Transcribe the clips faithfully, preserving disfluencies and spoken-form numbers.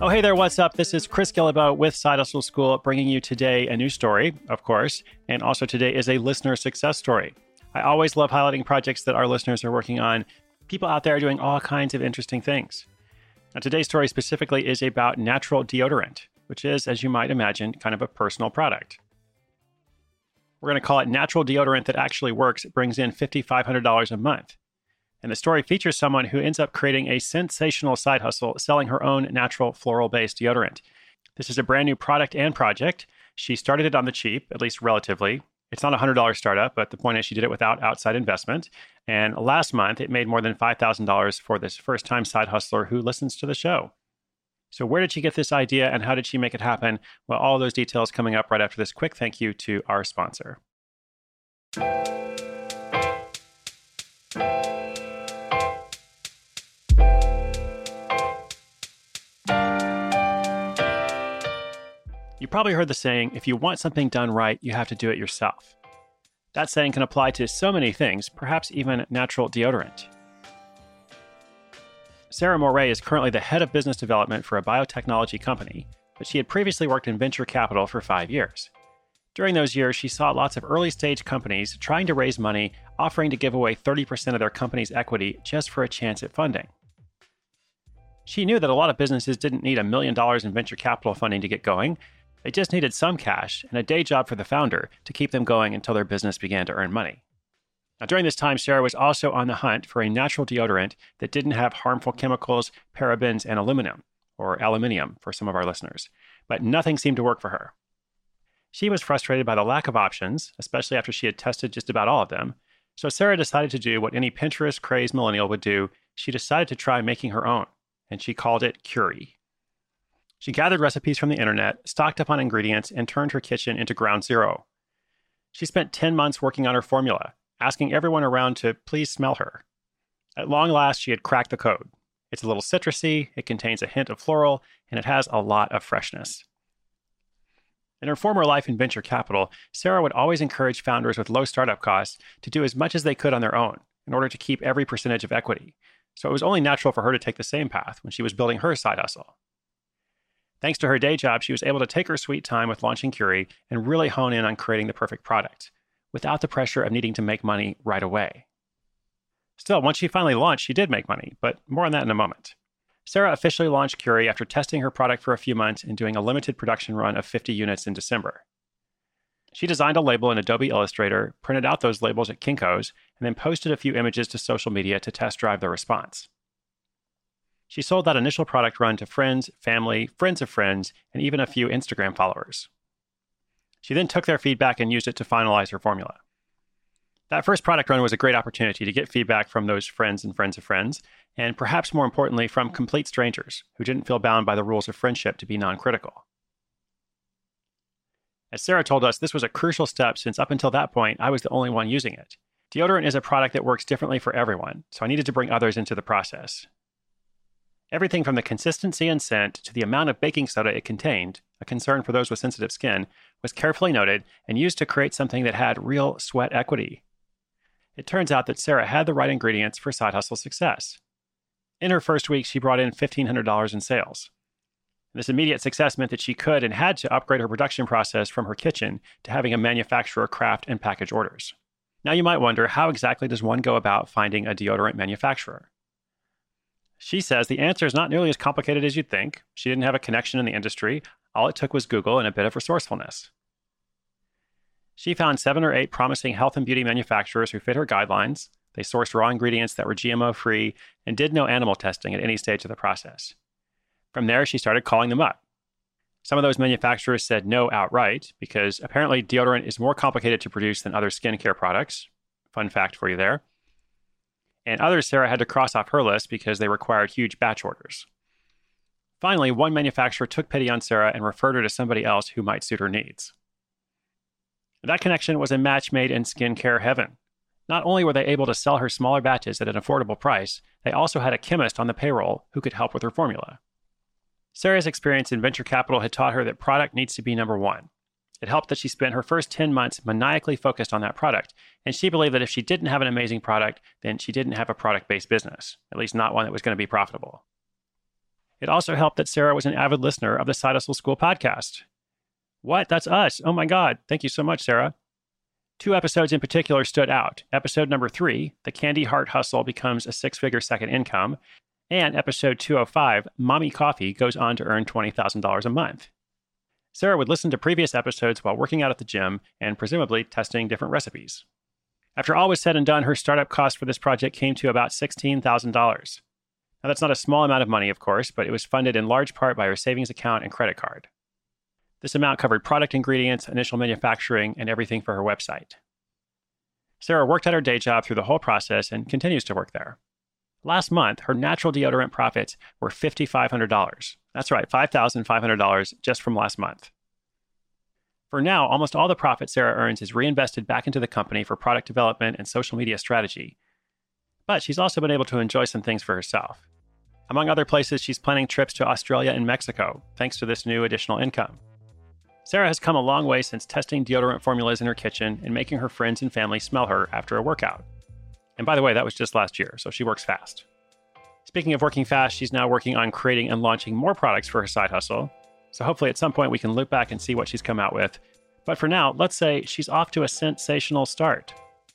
Oh, hey there, what's up? This is Chris Guillebeau with Side Hustle School, bringing you today a new story, of course, and also today is a listener success story. I always love highlighting projects that our listeners are working on. People out there are doing all kinds of interesting things. Now, today's story specifically is about natural deodorant, which is, as you might imagine, kind of a personal product. We're going to call it natural deodorant that actually works. It brings in five thousand five hundred dollars a month. And the story features someone who ends up creating a sensational side hustle, selling her own natural floral-based deodorant. This is a brand new product and project. She started it on the cheap, at least relatively. It's not a one hundred dollars startup, but the point is she did it without outside investment. And last month, it made more than five thousand dollars for this first-time side hustler who listens to the show. So where did she get this idea and how did she make it happen? Well, all those details coming up right after this quick thank you to our sponsor. You probably heard the saying, if you want something done right, you have to do it yourself. That saying can apply to so many things, perhaps even natural deodorant. Sarah Moret is currently the head of business development for a biotechnology company, but she had previously worked in venture capital for five years. During those years, she saw lots of early-stage companies trying to raise money, offering to give away thirty percent of their company's equity just for a chance at funding. She knew that a lot of businesses didn't need a million dollars in venture capital funding to get going. They just needed some cash and a day job for the founder to keep them going until their business began to earn money. Now, during this time, Sarah was also on the hunt for a natural deodorant that didn't have harmful chemicals, parabens, and aluminum, or aluminium for some of our listeners, but nothing seemed to work for her. She was frustrated by the lack of options, especially after she had tested just about all of them, so Sarah decided to do what any Pinterest-crazed millennial would do. She decided to try making her own, and she called it Curie. She gathered recipes from the internet, stocked up on ingredients, and turned her kitchen into ground zero. She spent ten months working on her formula, asking everyone around to please smell her. At long last, she had cracked the code. It's a little citrusy, it contains a hint of floral, and it has a lot of freshness. In her former life in venture capital, Sarah would always encourage founders with low startup costs to do as much as they could on their own in order to keep every percentage of equity. So it was only natural for her to take the same path when she was building her side hustle. Thanks to her day job, she was able to take her sweet time with launching Curie and really hone in on creating the perfect product, without the pressure of needing to make money right away. Still, once she finally launched, she did make money, but more on that in a moment. Sarah officially launched Curie after testing her product for a few months and doing a limited production run of fifty units in December. She designed a label in Adobe Illustrator, printed out those labels at Kinko's, and then posted a few images to social media to test drive the response. She sold that initial product run to friends, family, friends of friends, and even a few Instagram followers. She then took their feedback and used it to finalize her formula. That first product run was a great opportunity to get feedback from those friends and friends of friends, and perhaps more importantly, from complete strangers who didn't feel bound by the rules of friendship to be non-critical. As Sarah told us, this was a crucial step since up until that point, I was the only one using it. Deodorant is a product that works differently for everyone, so I needed to bring others into the process. Everything from the consistency and scent to the amount of baking soda it contained, a concern for those with sensitive skin, was carefully noted and used to create something that had real sweat equity. It turns out that Sarah had the right ingredients for side hustle success. In her first week, she brought in fifteen hundred dollars in sales. This immediate success meant that she could and had to upgrade her production process from her kitchen to having a manufacturer craft and package orders. Now you might wonder, how exactly does one go about finding a deodorant manufacturer? She says the answer is not nearly as complicated as you'd think. She didn't have a connection in the industry. All it took was Google and a bit of resourcefulness. She found seven or eight promising health and beauty manufacturers who fit her guidelines. They sourced raw ingredients that were G M O-free and did no animal testing at any stage of the process. From there, she started calling them up. Some of those manufacturers said no outright because apparently deodorant is more complicated to produce than other skincare products. Fun fact for you there. And others Sarah had to cross off her list because they required huge batch orders. Finally, one manufacturer took pity on Sarah and referred her to somebody else who might suit her needs. That connection was a match made in skincare heaven. Not only were they able to sell her smaller batches at an affordable price, they also had a chemist on the payroll who could help with her formula. Sarah's experience in venture capital had taught her that product needs to be number one. It helped that she spent her first ten months maniacally focused on that product, and she believed that if she didn't have an amazing product, then she didn't have a product-based business, at least not one that was going to be profitable. It also helped that Sarah was an avid listener of the Side Hustle School podcast. What? That's us. Oh my God. Thank you so much, Sarah. Two episodes in particular stood out. Episode number three, The Candy Heart Hustle Becomes a Six-Figure Second Income, and episode two oh five, Mommy Coffee Goes On to Earn twenty thousand dollars a Month. Sarah would listen to previous episodes while working out at the gym and presumably testing different recipes. After all was said and done, her startup cost for this project came to about sixteen thousand dollars. Now, that's not a small amount of money, of course, but it was funded in large part by her savings account and credit card. This amount covered product ingredients, initial manufacturing, and everything for her website. Sarah worked at her day job through the whole process and continues to work there. Last month, her natural deodorant profits were five thousand five hundred dollars. That's right, five thousand five hundred dollars just from last month. For now, almost all the profit Sarah earns is reinvested back into the company for product development and social media strategy. But she's also been able to enjoy some things for herself. Among other places, she's planning trips to Australia and Mexico, thanks to this new additional income. Sarah has come a long way since testing deodorant formulas in her kitchen and making her friends and family smell her after a workout. And by the way, that was just last year, so she works fast. Speaking of working fast, she's now working on creating and launching more products for her side hustle. So hopefully at some point we can look back and see what she's come out with. But for now, let's say she's off to a sensational start.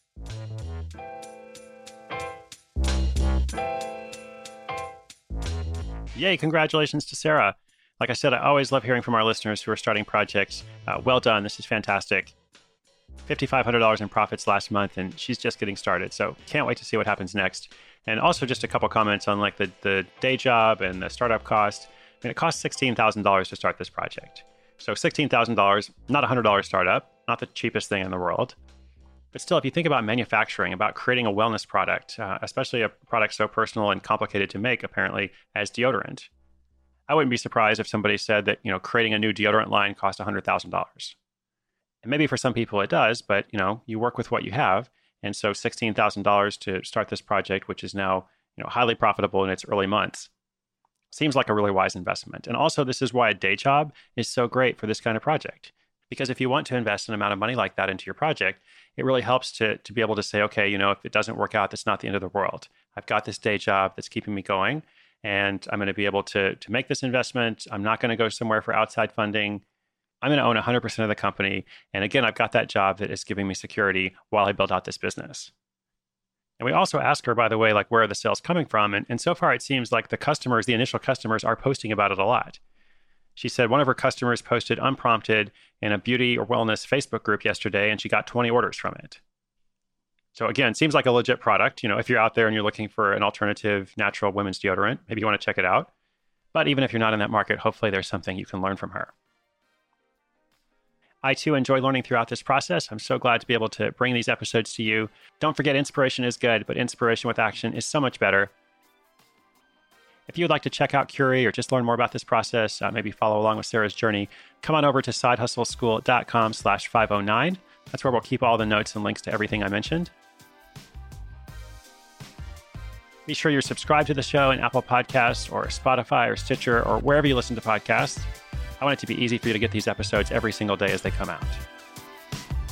Yay, congratulations to Sarah. Like I said, I always love hearing from our listeners who are starting projects. Uh, well done. This is fantastic. five thousand five hundred dollars in profits last month, and she's just getting started. So can't wait to see what happens next. And also just a couple comments on like the, the day job and the startup cost. I mean, it cost sixteen thousand dollars to start this project. So sixteen thousand dollars, not a one hundred dollars startup, not the cheapest thing in the world. But still, if you think about manufacturing, about creating a wellness product, uh, especially a product so personal and complicated to make, apparently, as deodorant, I wouldn't be surprised if somebody said that, you know, creating a new deodorant line cost one hundred thousand dollars. And maybe for some people it does, but, you know, you work with what you have. And so sixteen thousand dollars to start this project, which is now, you know, highly profitable in its early months, seems like a really wise investment. And also, this is why a day job is so great for this kind of project. Because if you want to invest an amount of money like that into your project, it really helps to, to be able to say, okay, you know, if it doesn't work out, that's not the end of the world. I've got this day job that's keeping me going, and I'm going to be able to, to make this investment. I'm not going to go somewhere for outside funding. I'm going to own one hundred percent of the company. And again, I've got that job that is giving me security while I build out this business. And we also asked her, by the way, like, where are the sales coming from? And, and so far, it seems like the customers, the initial customers, are posting about it a lot. She said one of her customers posted unprompted in a beauty or wellness Facebook group yesterday, and she got twenty orders from it. So again, seems like a legit product. You know, if you're out there and you're looking for an alternative natural women's deodorant, maybe you want to check it out. But even if you're not in that market, hopefully there's something you can learn from her. I too enjoy learning throughout this process. I'm so glad to be able to bring these episodes to you. Don't forget, inspiration is good, but inspiration with action is so much better. If you'd like to check out Curie or just learn more about this process, uh, maybe follow along with Sarah's journey, come on over to sidehustleschool.com slash 509. That's where we'll keep all the notes and links to everything I mentioned. Be sure you're subscribed to the show in Apple Podcasts or Spotify or Stitcher or wherever you listen to podcasts. I want it to be easy for you to get these episodes every single day as they come out.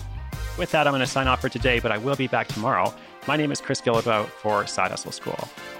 With that, I'm going to sign off for today, but I will be back tomorrow. My name is Chris Guillebeau for Side Hustle School.